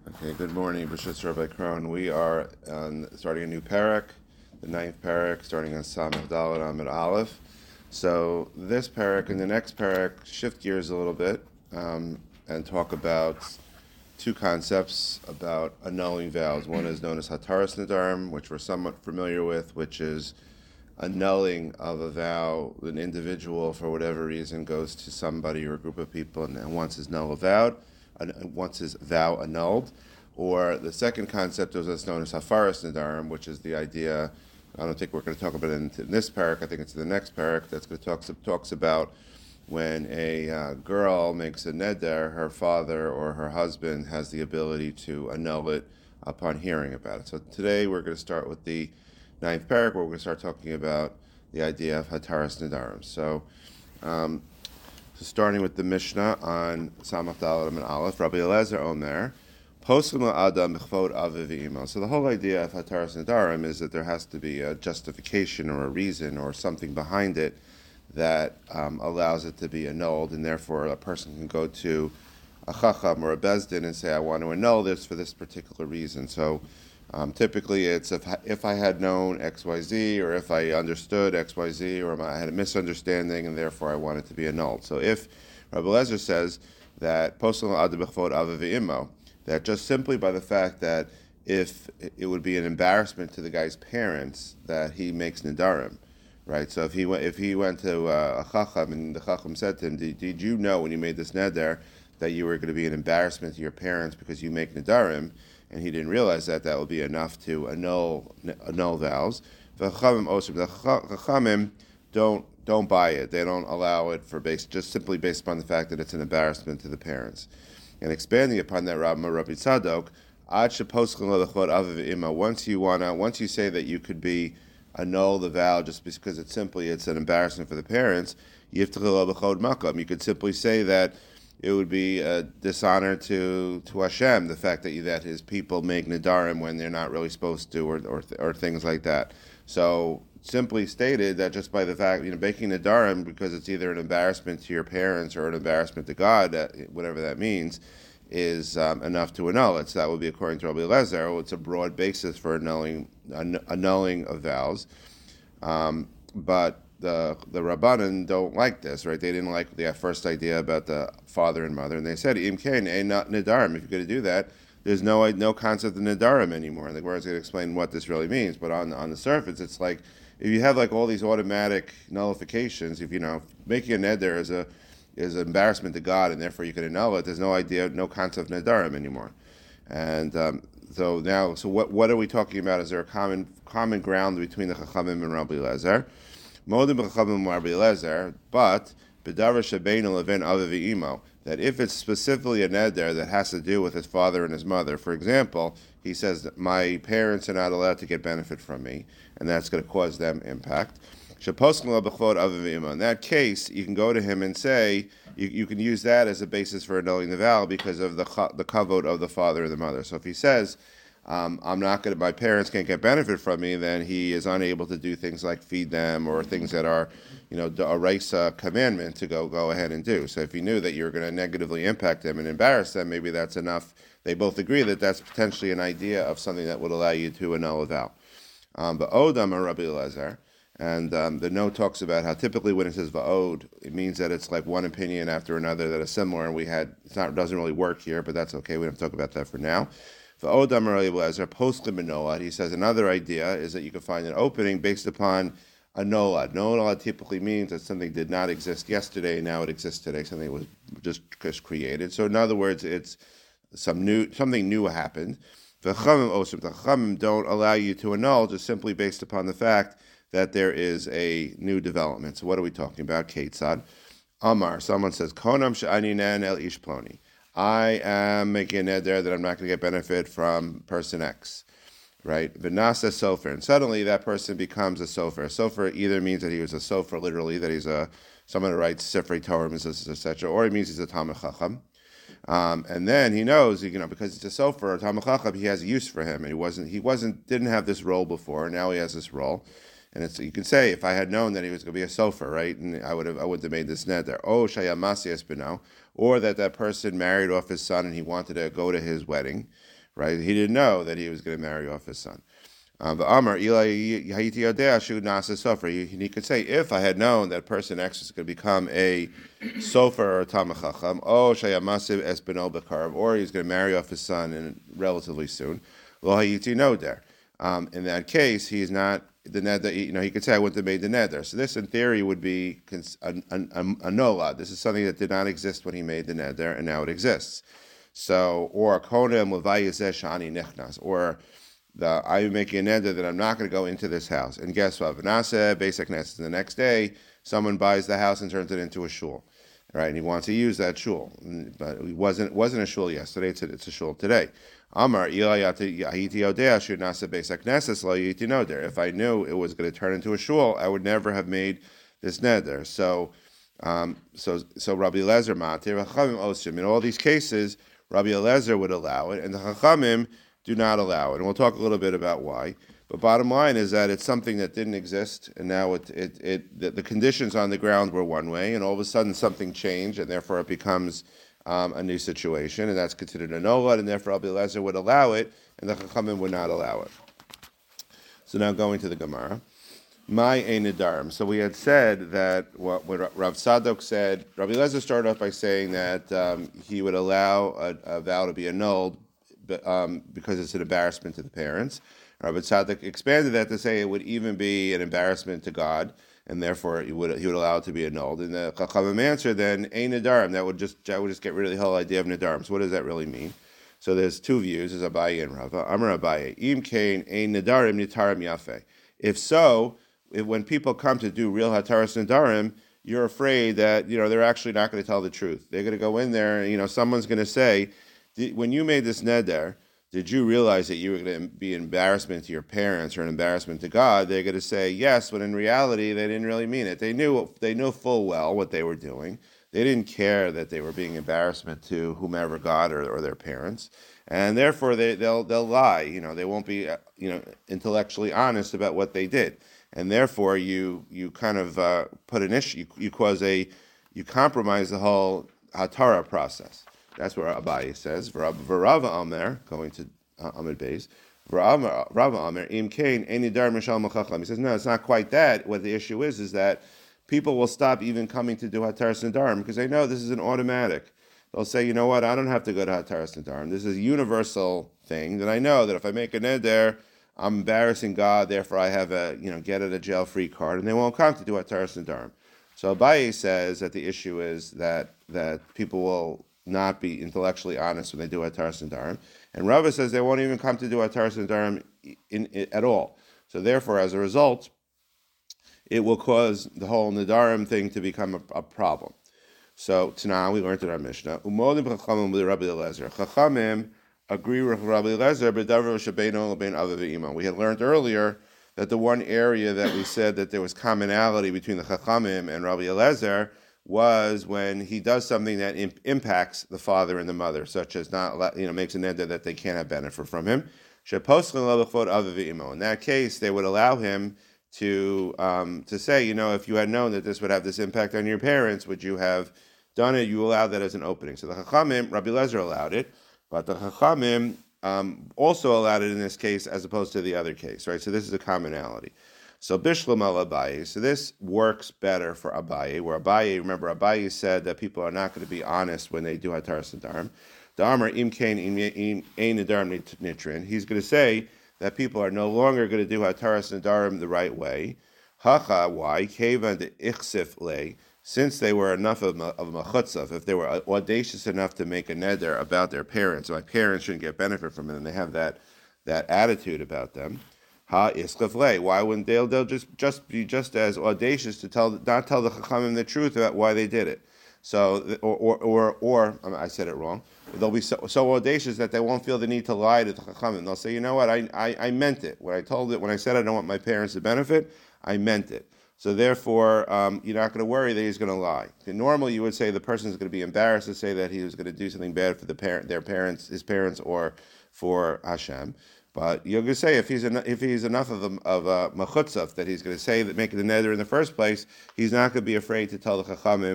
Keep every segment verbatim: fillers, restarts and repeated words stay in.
Okay, good morning, B'Shus Rabbi Kron. We are on, starting a new parak, the ninth parak, starting on Samach Dalet Amid Aleph. So this parak and the next parak shift gears a little bit um, and talk about two concepts about annulling vows. One is known as Hataras Nadarim, which we're somewhat familiar with, which is annulling of a vow. An individual, for whatever reason, goes to somebody or a group of people and wants his null avowed, wants his vow annulled. Or the second concept is what's known as Hafaras Nadarim, which is the idea. I don't think we're going to talk about it in, in this parak. I think it's in the next parak that's going to talk talks about when a uh, girl makes a neder, her father or her husband has the ability to annul it upon hearing about it. So today we're going to start with the ninth parak, where we're going to start talking about the idea of Hataras Nadarim. So, um, so starting with the Mishnah on Samach Dalet and Aleph, Rabbi Eliezer Omer, Poskim Adam Mechvod Aviv V'Imo. So the whole idea of Hataras Nadarim is that there has to be a justification or a reason or something behind it that um, allows it to be annulled, and therefore a person can go to a chacham or a bezdin and say, I want to annul this for this particular reason. So um, typically it's if, if I had known X Y Z, or if I understood X Y Z, or I had a misunderstanding and therefore I want it to be annulled. So if Rabbi Lezer says that posel ad b'chvod aviv v'imo, that just simply by the fact that if it would be an embarrassment to the guy's parents that he makes nidarim, right? So if he went, if he went to uh, a chacham and the chacham said to him, did, did you know when you made this neder that you were going to be an embarrassment to your parents because you make nidarim, and he didn't realize that, that would be enough to annul annul vows. The chachamim don't don't buy it. They don't allow it for base just simply based upon the fact that it's an embarrassment to the parents. And expanding upon that, Rabbi Rabbi Tzadok, once you wanna, once you say that you could be annul the vow just because it's simply it's an embarrassment for the parents, you have to you could simply say that it would be a dishonor to, to Hashem, the fact that you, that his people make nadarim when they're not really supposed to, or or, or things like that. So simply stated that just by the fact, you know, making nadarim because it's either an embarrassment to your parents or an embarrassment to God, whatever that means, is um, enough to annul it. So that would be according to Rabbi Lezer. It's a broad basis for annulling annulling of vows, um, but the the Rabbanan don't like this, right? They didn't like the first idea about the father and mother, and they said, "Im kain ein not nidarim." If you're going to do that, there's no no concept of nidarim anymore. And the Gemara is going to explain what this really means. But on on the surface, it's like if you have like all these automatic nullifications. If you know making a neder is a is an embarrassment to God, and therefore you can annul it. There's no idea, no concept of nidarim anymore. And um, so now, so what what are we talking about? Is there a common common ground between the Chachamim and Rabbi Lezer? Modim b'chachamim Rabbi Lezer, but b'davar shebeinu levin aviv v'imo, that if it's specifically a neder that has to do with his father and his mother, for example, he says that my parents are not allowed to get benefit from me, and that's going to cause them impact. In that case, you can go to him and say, you, you can use that as a basis for annulling the vow because of the the kavod of the father and the mother. So if he says, um, I'm not going to, my parents can't get benefit from me, then he is unable to do things like feed them or things that are, you know, a race uh, commandment to go go ahead and do. So if he knew that you're going to negatively impact them and embarrass them, maybe that's enough. They both agree that that's potentially an idea of something that would allow you to annul a vow. Um, but Odam or Rabbi Elazar. And um, the note talks about how typically when it says va'od, it means that it's like one opinion after another that is similar. And we had it's not doesn't really work here, but that's okay. We don't have to talk about that for now. Va'od amar Eliezer post the he says another idea is that you can find an opening based upon a nolad. Nolad typically means that something did not exist yesterday, now it exists today. Something was just, just created. So in other words, it's some new something new happened. The Chachamim don't allow you to annul just simply based upon the fact that there is a new development. So what are we talking about? Ketzad. Amar, someone says, Konam she'aninan el ish ploni. I am making a neder that I'm not going to get benefit from person X, right? Vinasa sofer. And suddenly that person becomes a sofer. A sofer either means that he was a sofer, literally, that he's a someone who writes Sifrei Torah, et cetera, or it means he's a Talmid Chacham. Um, and then he knows, you know, because it's a sofer or Talmid Chacham, he has use for him. And he wasn't, he wasn't, didn't have this role before. Now he has this role. And it's, you can say, if I had known that he was going to be a sofer, right, and I would have, I would have made this neder. Oh, shayamasi espino, or that that person married off his son and he wanted to go to his wedding, right? He didn't know that he was going to marry off his son. Um, but Amar, Eli Hayiti Yodea Shu Nasa Sofer. He could say, if I had known that person X is going to become a Sofer or a Talmid Chacham, oh Shayamasiv Espino Bekarv, or he's going to marry off his son in relatively soon. Lo Hayiti Noder. Um, in that case, he's not the neder. You know, he could say I wouldn't have made the neder. So this, in theory, would be a, a, a, a nolad. This is something that did not exist when he made the neder, and now it exists. So, or Konem Levayizeh Shani Nechnas, or The, I'm making a neder that I'm not going to go into this house. And guess what? Vanasa, basic nest. The next day, someone buys the house and turns it into a shul. Right? And he wants to use that shul. But it wasn't, wasn't a shul yesterday, it's a, it's a shul today. Amar, if I knew it was going to turn into a shul, I would never have made this neder. So, um, so, so Rabbi Eliezer Matir, in all these cases, Rabbi Eliezer would allow it, and the Chachamim do not allow it. And we'll talk a little bit about why. But bottom line is that it's something that didn't exist, and now it, it, it the, the conditions on the ground were one way, and all of a sudden something changed, and therefore it becomes um, a new situation, and that's considered a nolad, and therefore Rabbi Eliezer would allow it, and the Chachamim would not allow it. So now going to the Gemara. My Einidarim. So we had said that what, what Rav Tzadok said, Rabbi Eliezer started off by saying that um, he would allow a, a vow to be annulled um, because it's an embarrassment to the parents. Rabbi Tzadok expanded that to say it would even be an embarrassment to God, and therefore he would he would allow it to be annulled. And the Chachamim answered then, Einidarim. That would just that would just get rid of the whole idea of Nidarim. So what does that really mean? So there's two views, there's Abaye and Rava. Amar Abaye, Im Kain Ein Nidarim Nitarim Yafe. If so, if, when people come to do real Hataras Nidarim, you're afraid that, you know, they're actually not going to tell the truth. They're going to go in there, and, you know, someone's going to say, when you made this neder, did you realize that you were going to be an embarrassment to your parents or an embarrassment to God? They're going to say yes, but in reality, they didn't really mean it. They knew they knew full well what they were doing. They didn't care that they were being embarrassment to whomever, God or, or their parents, and therefore they, they'll they'll lie. You know, they won't be you know intellectually honest about what they did, and therefore you you kind of uh, put an issue. You, you cause a you compromise the whole hatara process. That's where Abaye says, V'Rava Amer, going to uh, Amid Beis, Rava Amer, Im Kain, Eini Dar Mishal Machacham. He says, no, it's not quite that. What the issue is, is that people will stop even coming to do Hataras Nedarim because they know this is an automatic. They'll say, you know what, I don't have to go to Hataras Nedarim. This is a universal thing that I know that if I make a neder, I'm embarrassing God, therefore I have a, you know, get out of jail free card, and they won't come to do Hataras Nedarim. So Abaye says that the issue is that that people will not be intellectually honest when they do Hataras Nedarim. And Rava says they won't even come to do Hataras Nedarim in, in, at all. So therefore, as a result, it will cause the whole Nedarim thing to become a, a problem. So Tanah, we learned in our Mishnah, Umodim Chachamim with Rabbi Eliezer. Chachamim agree with Rabbi Eliezer, but Davar Shabeinu Lebein Aviv V'Imo. We had learned earlier that the one area that we said that there was commonality between the Chachamim and Rabbi Eliezer was when he does something that imp- impacts the father and the mother, such as not, you know, makes a neder that they can't have benefit from him. In that case, they would allow him to um, to say, you know, if you had known that this would have this impact on your parents, would you have done it? You allowed that as an opening. So the Chachamim, Rabbi Eliezer allowed it, but the Chachamim um, also allowed it in this case as opposed to the other case, right? So this is a commonality. So Bishlam al Abaye. So this works better for Abaye, where Abaye, remember Abaye said that people are not going to be honest when they do Hataras Nedarim. Da'amar im kain ein nedarim nitrin. He's going to say that people are no longer going to do Hataras Nedarim the right way. Hacha, why? Kevan de ichsif le. Since they were enough of a machutzav, if they were audacious enough to make a neder about their parents, my parents shouldn't get benefit from it, and they have that that attitude about them. Ha iskafle. Why wouldn't they? They'll just, just be just as audacious to tell, not tell the Chachamim the truth about why they did it. So, or or or, or I, mean, I said it wrong. They'll be so, so audacious that they won't feel the need to lie to the Chachamim. They'll say, you know what, I, I I meant it. When I told it, when I said I don't want my parents to benefit, I meant it. So therefore, um, you're not going to worry that he's going to lie. Normally, you would say the person is going to be embarrassed to say that he was going to do something bad for the parent, their parents, his parents, or for Hashem. But you're going to say if he's en- if he's enough of a, of a machutzav that he's going to say that making the neder in the first place, he's not going to be afraid to tell the Chachamim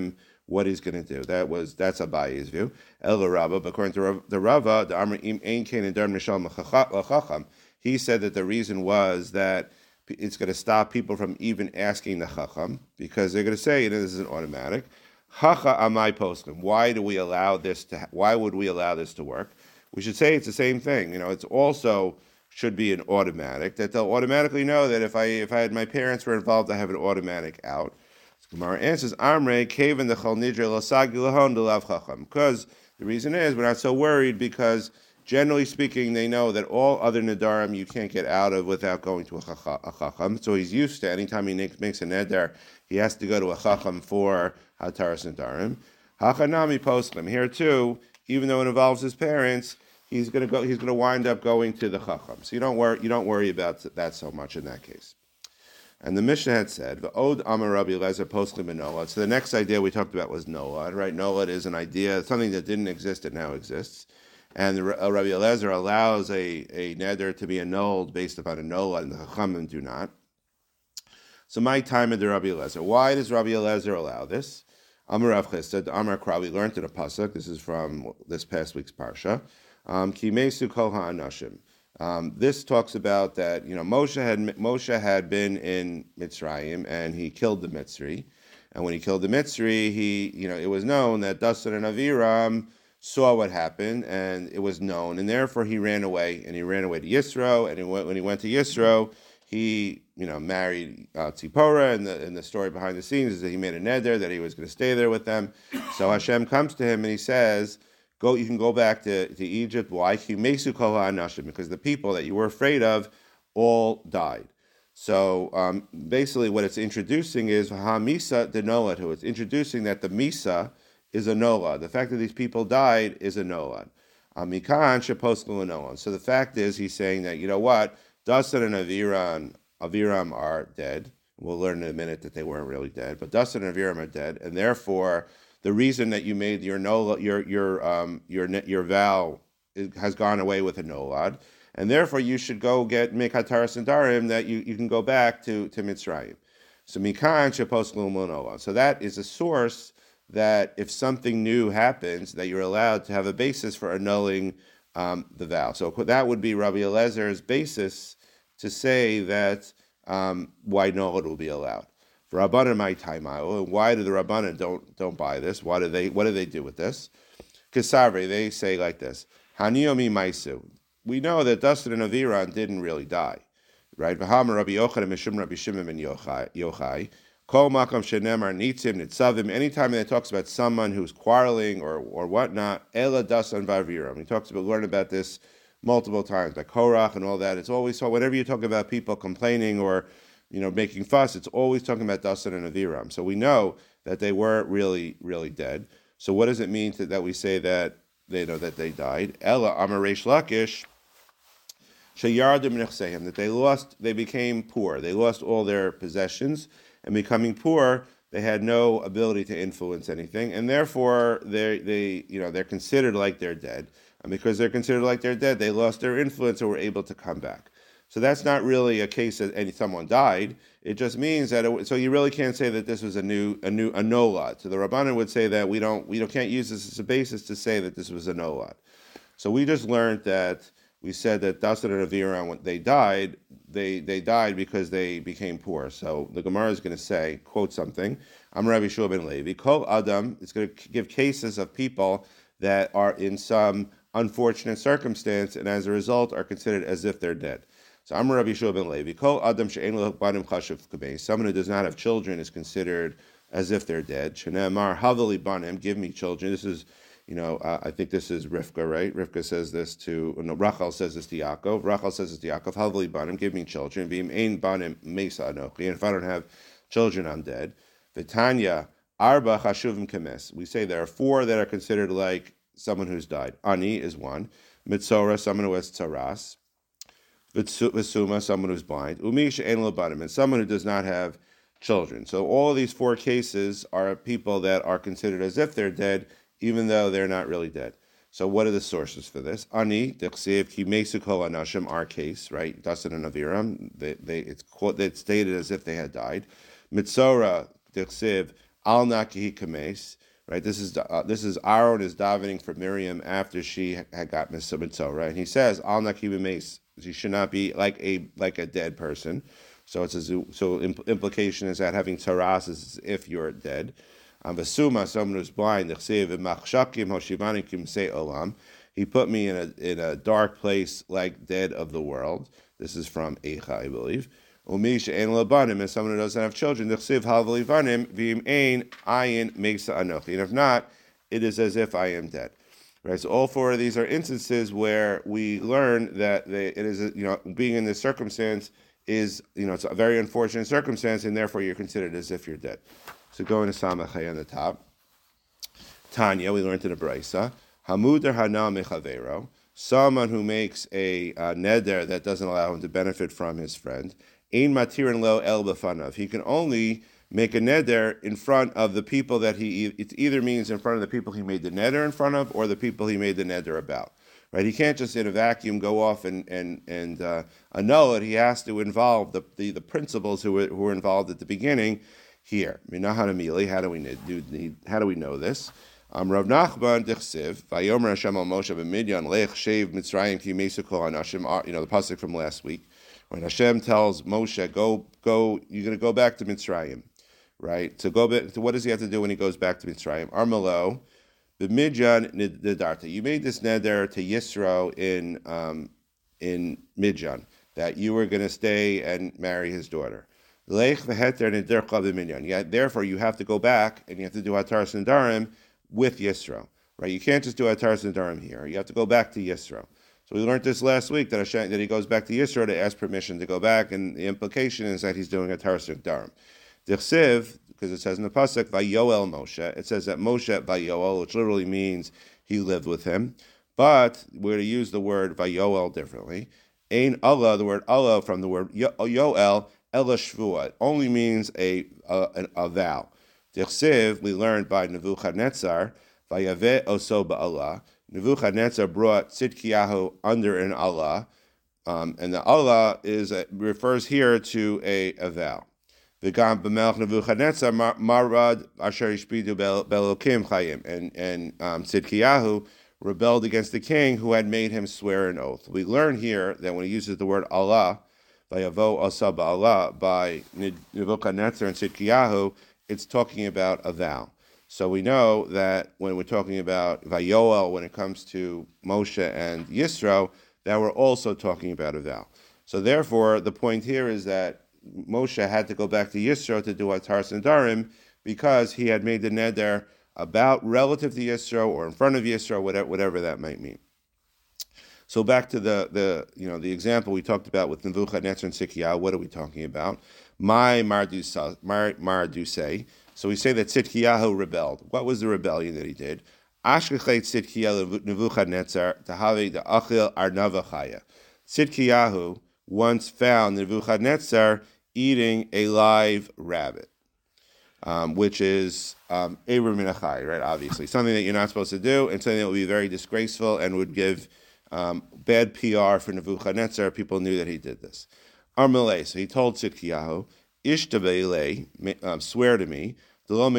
what he's going to do. That was that's Abaye's view. El Rabba, but according to the Rava, the Amr Im Ein Kain and Darm Mishal L'Chacham, he said that the reason was that it's going to stop people from even asking the Chacham because they're going to say, you know, this isn't automatic. Chacha Amai Poskim. Why do we allow this to? Why would we allow this to work? We should say it's the same thing. You know, it's also should be an automatic, that they'll automatically know that if I if I had my parents were involved, I have an automatic out. So Gemara answers, Amrei Kaven the Chol Nidre Lasagi Lahon Delav Chacham. Because the reason is we're not so worried because generally speaking, they know that all other Nadarim you can't get out of without going to a, a Chacham. So he's used to anytime he makes a Neder, he has to go to a Chacham for Hataras Nadarim. Hachanami Poslim. Here too, even though it involves his parents, He's going to go. He's going to wind up going to the Chacham. So you don't worry. You don't worry about that so much in that case. And the Mishnah had said, "V'od Amar Rabbi Eliezer poslim Nolad." So the next idea we talked about was Nolad. Right? Nolad is an idea, something that didn't exist that now exists. And the, uh, Rabbi Eliezer allows a, a neder to be annulled based upon a Nolad, and the Chachamim do not. So my time at the Rabbi Eliezer. Why does Rabbi Eliezer allow this? Amar Rav Chisda, Amar Kra. We learned in a pasuk. This is from this past week's parsha. Um, Kimesu kol ha'anashim. Um, this talks about that, you know, Moshe had Moshe had been in Mitzrayim and he killed the Mitzri, and when he killed the Mitzri, he, you know, it was known that Dasan and Aviram saw what happened, and it was known, and therefore he ran away, and he ran away to Yisro, and he went, when he went to Yisro, he, you know, married uh, Tzipora, and the and the story behind the scenes is that he made a neder that he was going to stay there with them. So Hashem comes to him and he says, Go. You can go back to, to Egypt. Why? Because the people that you were afraid of all died. So um, basically, what it's introducing is ha misa de nolad. Who it's introducing that the misa is a nolad. The fact that these people died is a nolad. Amikan sheposkel nolad. So the fact is, he's saying that, you know what, Dasan and Aviram, Aviram are dead. We'll learn in a minute that they weren't really dead, but Dasan and Aviram are dead, and therefore the reason that you made your no, your your um your your vow has gone away with a nolad, and therefore you should go get make hataras nedarim that you, you can go back to to Mitzrayim. So mikan sheposkel nolad. So that is a source that if something new happens, that you're allowed to have a basis for annulling um, the vow. So that would be Rabbi Eliezer's basis to say that um, why nolad will be allowed. Rabbanan my time out. Why do the Rabbanan don't don't buy this? Why do they? What do they do with this? Kesavre, they say like this: Haniomi maisu. We know that Dasan and Aviram didn't really die, right? V'hamar Rabbi Yochanan mishum Rabbi Shimon ben Yochai. Kol makam shenemar nitzim nitzavim. Anytime that talks about someone who's quarreling or or whatnot, ela Dasan v'Aviram. He talks about learn about this multiple times, like Korach and all that. It's always so. Whenever you talk about people complaining or you know, making fuss, it's always talking about Dasan and Aviram. So we know that they weren't really, really dead. So what does it mean to, that we say that they know that they died? Ella Amaresh Lakish Shayardim Nechsehem, that they lost, they became poor. They lost all their possessions, and becoming poor, they had no ability to influence anything, and therefore they they you know they're considered like they're dead. And because they're considered like they're dead, they lost their influence and were able to come back. So that's not really a case that any someone died. It just means that. It, so you really can't say that this was a new a new a nolad. So the Rabbanan would say that we don't we don't can't use this as a basis to say that this was a nolad. So we just learned that we said that Dasan and Aviram, when they died, they they died because they became poor. So the Gemara is going to say, quote something. I'm Rabbi Shua ben Levi. Kol Adam. It's going to give cases of people that are in some unfortunate circumstance and as a result are considered as if they're dead. So I'm Rabbi Shua ben Levi. Kol Adam she'ein lo banim chashuv k'beis. Someone who does not have children is considered as if they're dead. Shene'emar havali banim, give me children. This is, you know, uh, I think this is Rivka, right? Rivka says this to, no, Rachel says this to Yaakov. Rachel says this to Yaakov, havali banim, give me children. V'im ein banim mesa anochi. And if I don't have children, I'm dead. V'tanya arba chashuvim kemes. We say there are four that are considered like someone who's died. Ani is one. Mitzora, someone who has tzaras. V'suma, someone who's blind. Umi she'en lo banim, and someone who does not have children. So all of these four cases are people that are considered as if they're dead, even though they're not really dead. So what are the sources for this? Ani, Dechsev, Ki Mesu Kol Anashim, our case, right? Dasan and Aviram, they, they, it's, it's stated as if they had died. Mitzora, Dechsev, Al Nakihi Kames, right? This is uh, this is Aaron is davening for Miriam after she had got mitzvah, right? And he says, "Al nakiv mace." She should not be like a like a dead person. So it's a so implication is that having taras is if you're dead. Vasuma, someone who's blind. He put me in a in a dark place like dead of the world. This is from Eicha, I believe. Umisha and labanim, and someone who doesn't have children. And if not, it is as if I am dead. Right. So all four of these are instances where we learn that they, it is you know being in this circumstance is you know it's a very unfortunate circumstance, and therefore you're considered as if you're dead. So going to Samachay on the top. Tanya, we learned in the Braisa. Hamuder hana mechavero. Someone who makes a uh, neder that doesn't allow him to benefit from his friend. Ein matirin lo el b'fanav. He can only make a neder in front of the people that he. It either means in front of the people he made the neder in front of, or the people he made the neder about. Right? He can't just in a vacuum go off and and and uh, annul it. He has to involve the the, the principles who were, who were involved at the beginning. Here, how do we need? How do we know this? Um, Rav Nachman Dichsiv Vayomer Hashem al Moshe b'Midyan Lech Shev Mitzrayim Ki Mesukol Anashim. You know the pasuk from last week when Hashem tells Moshe, "Go, go. You're going to go back to Mitzrayim, right? So go back. So what does he have to do when he goes back to Mitzrayim? Armalo b'Midyan Nidarta. You made this neder to Yisro in um, in Midyan that you were going to stay and marry his daughter." Yeah, therefore, you have to go back and you have to do Hataras Nedarim with Yisro, right? You can't just do Hataras Nedarim here. You have to go back to Yisro. So we learned this last week that Hashem, that he goes back to Yisro to ask permission to go back, and the implication is that he's doing Hataras Nedarim. Dichsiv, because it says in the pasuk Vayoel Moshe, it says that Moshe Vayoel, which literally means he lived with him, but we're to use the word Vayoel differently. Ein Allah, the word Allah from the word Yoel. Ela Shvua only means a a, a vow. Dichsiv, we learned by Nebuchadnezzar, Vayaveh Oso Ba'Allah. Nebuchadnezzar brought Tzidkiyahu under an Allah, um, and the Allah is a, refers here to a, a vow. V'gam b'melech Nebuchadnezzar marad asher ishpidu belokim chayim, and and um, Tzidkiyahu rebelled against the king who had made him swear an oath. We learn here that when he uses the word Allah, Vayavo Asa Ba'Allah, by Nebuchadnezzar and Tzidkiyahu, it's talking about a vow. So we know that when we're talking about Vayoel, when it comes to Moshe and Yisro, that we're also talking about a vow. So therefore, the point here is that Moshe had to go back to Yisro to do Hataras Nedarim because he had made the neder about relative to Yisro or in front of Yisro, whatever, whatever that might mean. So back to the, the you know the example we talked about with Nebuchadnezzar and Tzidkiyahu. What are we talking about? My Mardusei. Mar, so we say that Tzidkiyahu rebelled. What was the rebellion that he did? Ashkechet Tzidkiyahu Nebuchadnezzar Tahavi the Achil Arnava Chaya. Tzidkiyahu once found Nebuchadnezzar eating a live rabbit, um, which is um, Eber Min Achai, right? Obviously, something that you're not supposed to do, and something that would be very disgraceful and would give Um, bad P R for Nebuchadnezzar. People knew that he did this. Armalei, so he told Tzidkiyahu, Ishtabeilei, um, swear to me, make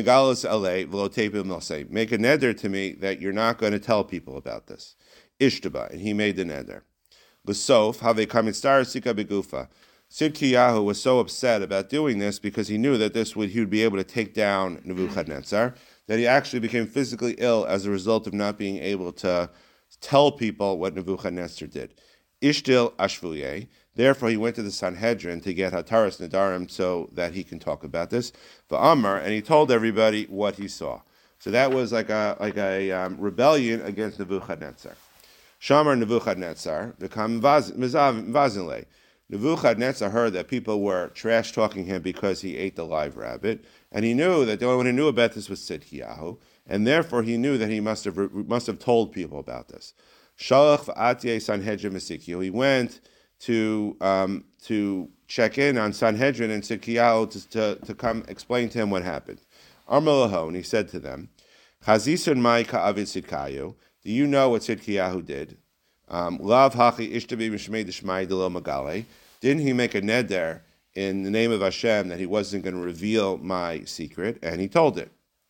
a neder to me that you're not going to tell people about this. Ishtaba, and he made the neder. L'sof, have kamitzar sika begufa. Tzidkiyahu was so upset about doing this because he knew that this would he would be able to take down Nebuchadnezzar, that he actually became physically ill as a result of not being able to tell people what Nebuchadnezzar did. Ishtil Ashvuye. Therefore, he went to the Sanhedrin to get Hataras Nedarim so that he can talk about this. V'amar, and he told everybody what he saw. So that was like a like a um, rebellion against Nebuchadnezzar. Shamar Nebuchadnezzar v'kam vazinle. Nebuchadnezzar heard that people were trash talking him because he ate the live rabbit, and he knew that the only one who knew about this was Tzidkiyahu. And therefore, he knew that he must have must have told people about this. Shalach v'atye Sanhedrin Misikyo. He went to um, to check in on Sanhedrin and Tzidkiyahu to, to to come explain to him what happened. Armalaho, and he said to them, Chazisun mai ka'avid Tzidkiyahu. Do you know what Tzidkiyahu did? Lav hachi ishtabi mishmei d'shmai delo magale. Didn't he make a neder in the name of Hashem that he wasn't going to reveal my secret? And he told it.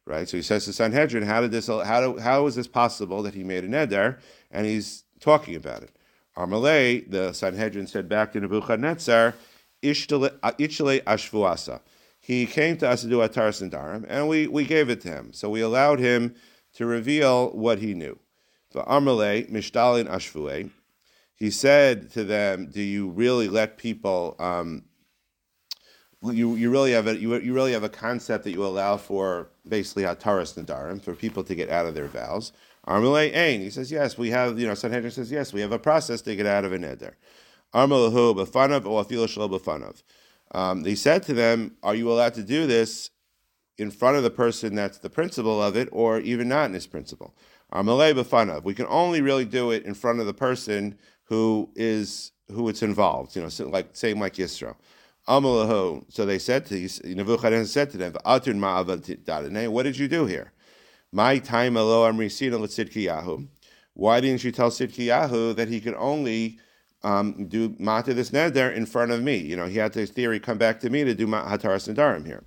right? So he says to Sanhedrin, how did this? How do, how is this possible that he made a neder? And he's talking about it. Amalei, the Sanhedrin said back to Nebuchadnezzar, Ishtale Ashvuasa. He came to us to do Ataras Nedarim, and we, we gave it to him. So we allowed him to reveal what he knew. Amalei Mishtalin Ashvuei. He said to them, "Do you really let people? Um, you you really have a you, you really have a concept that you allow for basically Hataras Nedarim for people to get out of their vows?" Amalei Ein. He says, "Yes, we have." You know, Sanhedrin says, "Yes, we have a process to get out of a neder." Armalahu b'fanav or afilo shelo b'fanav. Um, They said to them, "Are you allowed to do this in front of the person that's the principal of it, or even not in his principal?" Amalei b'fanav. We can only really do it in front of the person who is who it's involved, you know, so like same like Yisro. Amalahu. So they said to Nebuchadnezzar said to them, "What did you do here? My time alo amrisina l'tzidkiyahu. Why didn't you tell Tzidkiyahu that he could only um, do mata this neder in front of me? You know, he had to, theory, come back to me to do hataras nedarim here.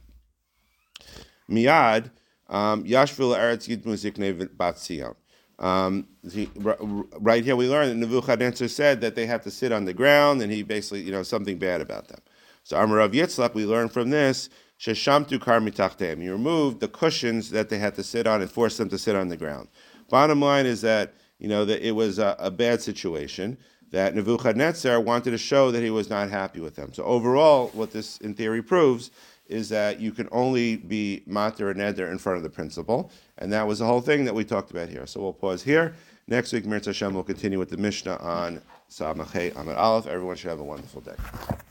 Miad yashvil eretz yidmu ziknei bat Zion." Um, he, right here we learn that Nebuchadnezzar said that they have to sit on the ground, and he basically, you know, something bad about them. So Amar Rav Yitzchak, we learn from this, Sheshamtu kar mitachteim. He removed the cushions that they had to sit on and forced them to sit on the ground. Bottom line is that, you know, that it was a, a bad situation, that Nebuchadnezzar wanted to show that he was not happy with them. So overall, what this in theory proves is that you can only be mater and neder in front of the principal, and that was the whole thing that we talked about here. So we'll pause here. Next week, Mirz Hashem, we'll continue with the Mishnah on Samachay Amud Aleph. Everyone should have a wonderful day.